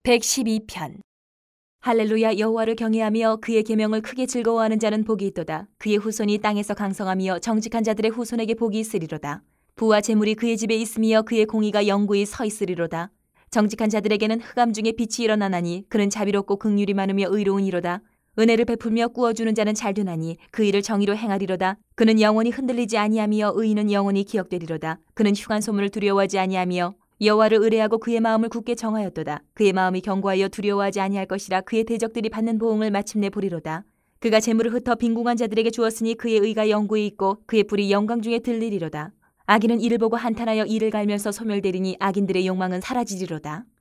112편. 할렐루야. 여호와를 경외하며 그의 계명을 크게 즐거워하는 자는 복이 있도다. 그의 후손이 땅에서 강성하며 정직한 자들의 후손에게 복이 있으리로다. 부와 재물이 그의 집에 있으며 그의 공의가 영구히 서 있으리로다. 정직한 자들에게는 흑암 중에 빛이 일어나나니 그는 자비롭고 긍휼이 많으며 의로운 이로다. 은혜를 베풀며 꾸어주는 자는 잘되나니 그 일을 정의로 행하리로다. 그는 영원히 흔들리지 아니하며 의인은 영원히 기억되리로다. 그는 흉한 소문을 두려워하지 아니하며 여호와를 의뢰하고 그의 마음을 굳게 정하였도다. 그의 마음이 견고하여 두려워하지 아니할 것이라. 그의 대적들이 받는 보응을 마침내 보리로다. 그가 재물을 흩어 빈궁한 자들에게 주었으니 그의 의가 영구히 있고 그의 불이 영광 중에 들리리로다. 악인은 이를 보고 한탄하여 이를 갈면서 소멸되리니 악인들의 욕망은 사라지리로다.